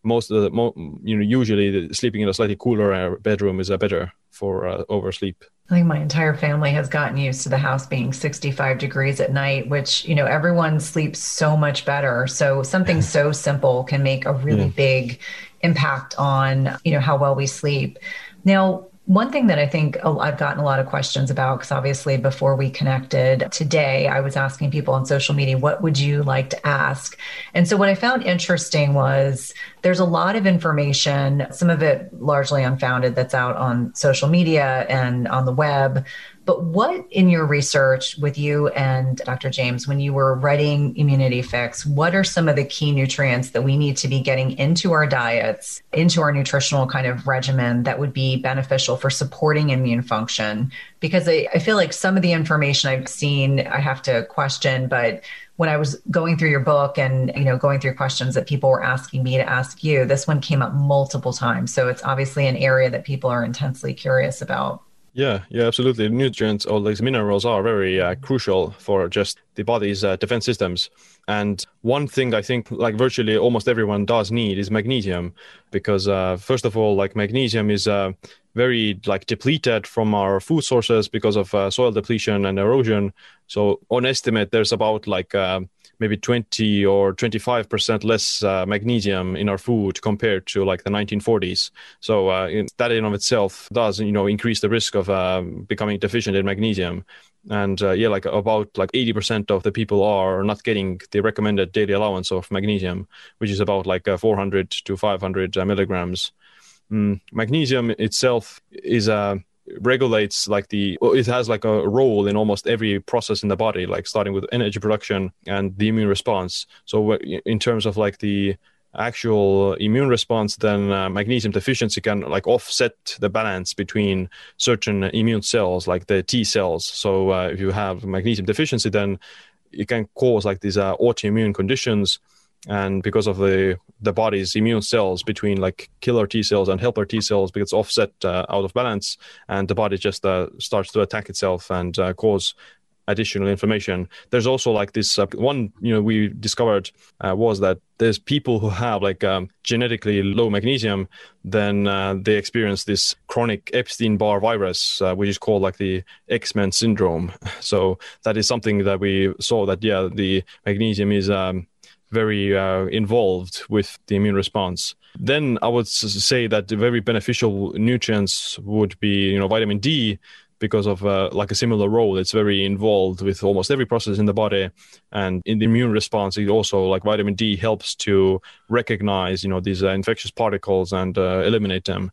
C: usually sleeping in a slightly cooler bedroom is better for oversleep.
B: I think my entire family has gotten used to the house being 65 degrees at night, which, everyone sleeps so much better. So something so simple can make a really big impact on, how well we sleep. Now, one thing that I think I've gotten a lot of questions about, because obviously before we connected today, I was asking people on social media, what would you like to ask? And so what I found interesting was there's a lot of information, some of it largely unfounded, that's out on social media and on the web. But what in your research with you and Dr. James, when you were writing Immunity Fix, what are some of the key nutrients that we need to be getting into our diets, into our nutritional kind of regimen that would be beneficial for supporting immune function? Because I feel like some of the information I've seen, I have to question, but when I was going through your book and, going through questions that people were asking me to ask you, this one came up multiple times. So it's obviously an area that people are intensely curious about.
C: Yeah, absolutely. Nutrients or these minerals are very crucial for just the body's defense systems. And one thing I think like virtually almost everyone does need is magnesium, because first of all, like magnesium is very like depleted from our food sources because of soil depletion and erosion. So on estimate, there's about like maybe 20 or 25% less magnesium in our food compared to like the 1940s. So that in of itself does, increase the risk of becoming deficient in magnesium. And about 80% of the people are not getting the recommended daily allowance of magnesium, which is about like 400 to 500 milligrams. Magnesium itself is regulates it has like a role in almost every process in the body, like starting with energy production and the immune response. So in terms of like the actual immune response, then magnesium deficiency can like offset the balance between certain immune cells, like the T cells. So if you have magnesium deficiency, then it can cause like these autoimmune conditions. And because of the body's immune cells between like killer T cells and helper T cells gets offset out of balance, and the body just starts to attack itself and cause additional inflammation. There's also like this one, we discovered was that there's people who have like genetically low magnesium, then they experience this chronic Epstein-Barr virus, which is called like the X-Men syndrome. So that is something that we saw that, the magnesium is very involved with the immune response. Then I would say that the very beneficial nutrients would be, vitamin D, because of like a similar role. It's very involved with almost every process in the body. And in the immune response, it also like vitamin D helps to recognize, these infectious particles and eliminate them.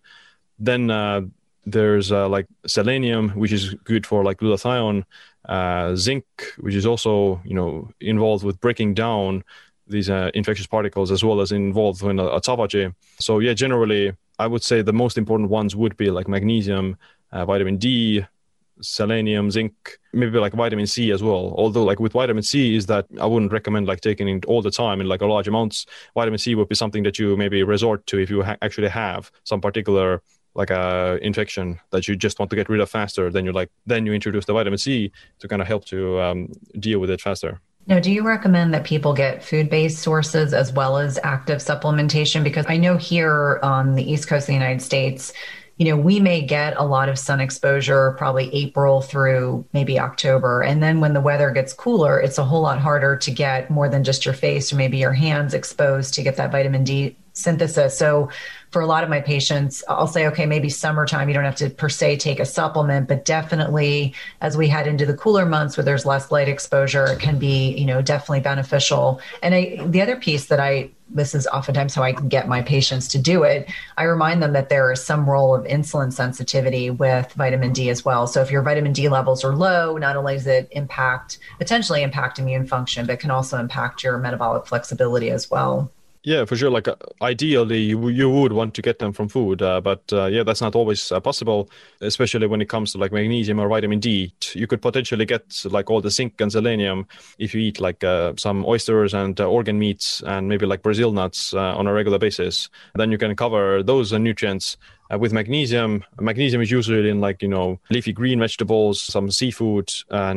C: Then there's like selenium, which is good for like glutathione, zinc, which is also, involved with breaking down these infectious particles, as well as involved in autophagy. So generally, I would say the most important ones would be like magnesium, vitamin D, selenium, zinc, maybe like vitamin C as well. Although like with vitamin C is that I wouldn't recommend like taking it all the time in like a large amounts. Vitamin C would be something that you maybe resort to if you actually have some particular like a infection that you just want to get rid of faster. Then you introduce the vitamin C to kind of help to deal with it faster.
B: Now, do you recommend that people get food-based sources as well as active supplementation? Because I know here on the East Coast of the United States, we may get a lot of sun exposure, probably April through maybe October. And then when the weather gets cooler, it's a whole lot harder to get more than just your face or maybe your hands exposed to get that vitamin D synthesis. So for a lot of my patients, I'll say, okay, maybe summertime, you don't have to per se take a supplement, but definitely as we head into the cooler months where there's less light exposure, it can be, definitely beneficial. And the other piece that this is oftentimes how I can get my patients to do it. I remind them that there is some role of insulin sensitivity with vitamin D as well. So if your vitamin D levels are low, not only does it potentially impact immune function, but can also impact your metabolic flexibility as well.
C: Yeah, for sure. Like ideally, you would want to get them from food, but yeah, that's not always possible, especially when it comes to like magnesium or vitamin D. You could potentially get like all the zinc and selenium if you eat like some oysters and organ meats and maybe like Brazil nuts on a regular basis. Then you can cover those nutrients with magnesium. Magnesium is usually in like, leafy green vegetables, some seafood,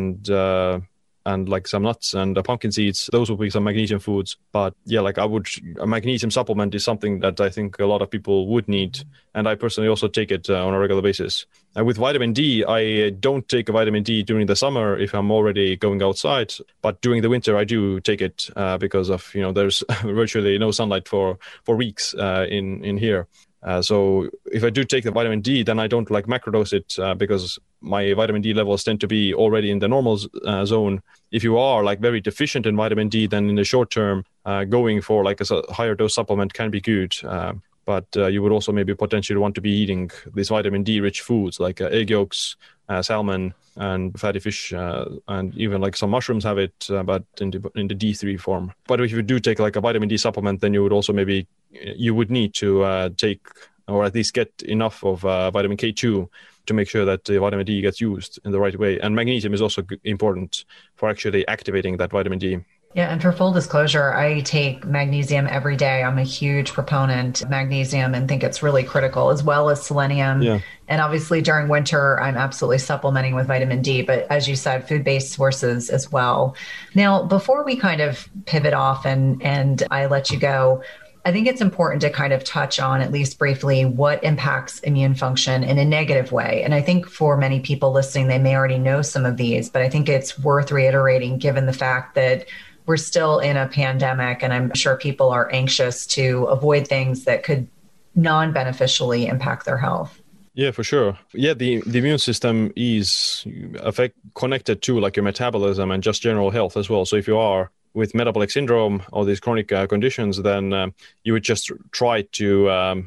C: and like some nuts and pumpkin seeds. Those would be some magnesium foods. But yeah, like a magnesium supplement is something that I think a lot of people would need. And I personally also take it on a regular basis. With vitamin D, I don't take a vitamin D during the summer if I'm already going outside. But during the winter, I do take it because of, there's virtually no sunlight for weeks in here. So if I do take the vitamin D, then I don't like macrodose it because my vitamin D levels tend to be already in the normal zone. If you are like very deficient in vitamin D, then in the short term, going for like a higher dose supplement can be good. But you would also maybe potentially want to be eating these vitamin D rich foods like egg yolks, salmon, and fatty fish, and even like some mushrooms have it, but in the D3 form. But if you do take like a vitamin D supplement, then you would also you would need to take or at least get enough of vitamin K2 to make sure that the vitamin D gets used in the right way. And magnesium is also important for actually activating that vitamin D.
B: Yeah. And for full disclosure, I take magnesium every day. I'm a huge proponent of magnesium and think it's really critical, as well as selenium. Yeah. And obviously during winter, I'm absolutely supplementing with vitamin D, but as you said, food-based sources as well. Now, before we kind of pivot off and I let you go, I think it's important to kind of touch on, at least briefly, what impacts immune function in a negative way. And I think for many people listening, they may already know some of these, but I think it's worth reiterating given the fact that we're still in a pandemic, and I'm sure people are anxious to avoid things that could non-beneficially impact their health.
C: Yeah, for sure. Yeah, the immune system is connected to like your metabolism and just general health as well. So if you are with metabolic syndrome or these chronic conditions, then you would just try to,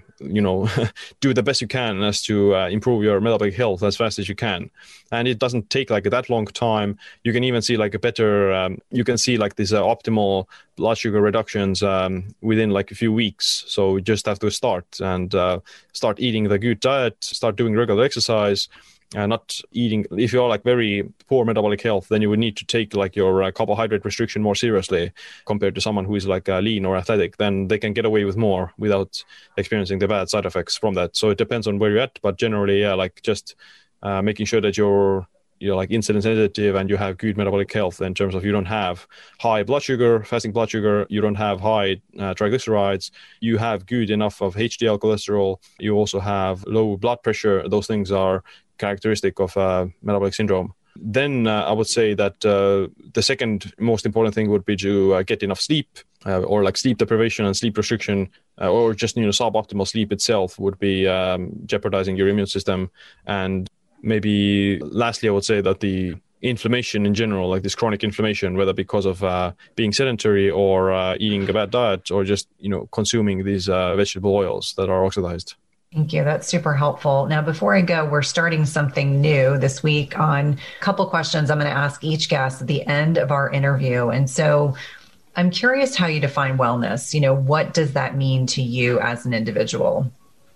C: do the best you can as to improve your metabolic health as fast as you can. And it doesn't take like that long time. You can even see like you can see like these optimal blood sugar reductions within like a few weeks. So you just have to start eating the good diet, start doing regular exercise. Not eating, if you're like very poor metabolic health, then you would need to take like your carbohydrate restriction more seriously compared to someone who is like lean or athletic. Then they can get away with more without experiencing the bad side effects from that. So it depends on where you're at, but generally, yeah, like just making sure that you're like insulin sensitive and you have good metabolic health in terms of you don't have high blood sugar, fasting blood sugar, you don't have high triglycerides, you have good enough of HDL cholesterol, you also have low blood pressure. Those things are characteristic of metabolic syndrome. Then I would say that the second most important thing would be to get enough sleep, or like sleep deprivation and sleep restriction, or just suboptimal sleep itself would be jeopardizing your immune system. And maybe lastly, I would say that the inflammation in general, like this chronic inflammation, whether because of being sedentary or eating a bad diet or just consuming these vegetable oils that are oxidized.
B: Thank you. That's super helpful. Now, before I go, we're starting something new this week on a couple questions I'm going to ask each guest at the end of our interview. And so I'm curious how you define wellness. What does that mean to you as an individual?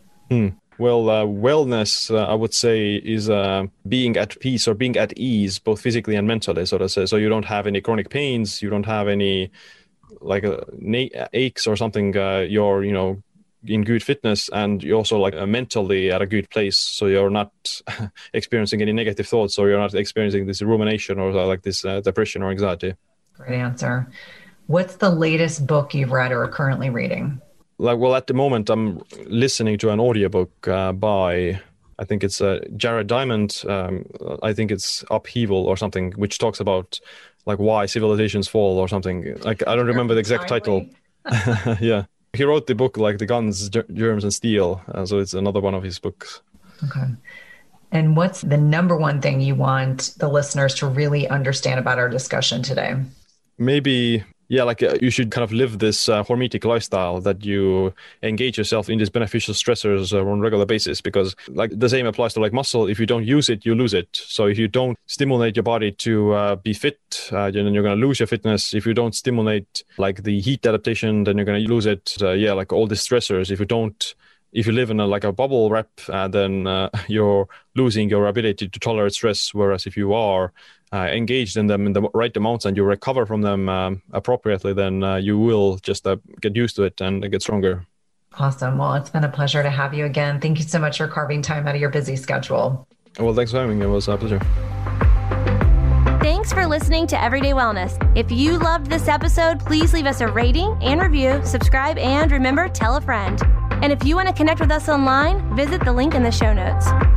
C: Well, wellness, I would say, is being at peace or being at ease, both physically and mentally, so to say. So you don't have any chronic pains, you don't have any like aches or something. You're, in good fitness, and you're also like mentally at a good place. So you're not experiencing any negative thoughts, or you're not experiencing this rumination or like this depression or anxiety.
B: Great answer. What's the latest book you've read or are currently reading?
C: At the moment, I'm listening to an audiobook by, I think it's Jared Diamond. I think it's Upheaval or something, which talks about like why civilizations fall or something. Like I don't remember the exact title. Yeah. He wrote the book like The Guns, Germs, and Steel. So it's another one of his books.
B: Okay. And what's the number one thing you want the listeners to really understand about our discussion today?
C: Maybe Yeah, like you should kind of live this hormetic lifestyle, that you engage yourself in these beneficial stressors on a regular basis, because like the same applies to like muscle. If you don't use it, you lose it. So if you don't stimulate your body to be fit, then you're going to lose your fitness. If you don't stimulate like the heat adaptation, then you're going to lose it. Like all the stressors. If you live in a bubble wrap, then you're losing your ability to tolerate stress. Whereas if you are engaged in them in the right amounts and you recover from them appropriately, then you will just get used to it and get stronger.
B: Awesome. Well, it's been a pleasure to have you again. Thank you so much for carving time out of your busy schedule.
C: Well, thanks for having me. It was a pleasure.
A: Thanks for listening to Everyday Wellness. If you loved this episode, please leave us a rating and review, subscribe, and remember, tell a friend. And if you want to connect with us online, visit the link in the show notes.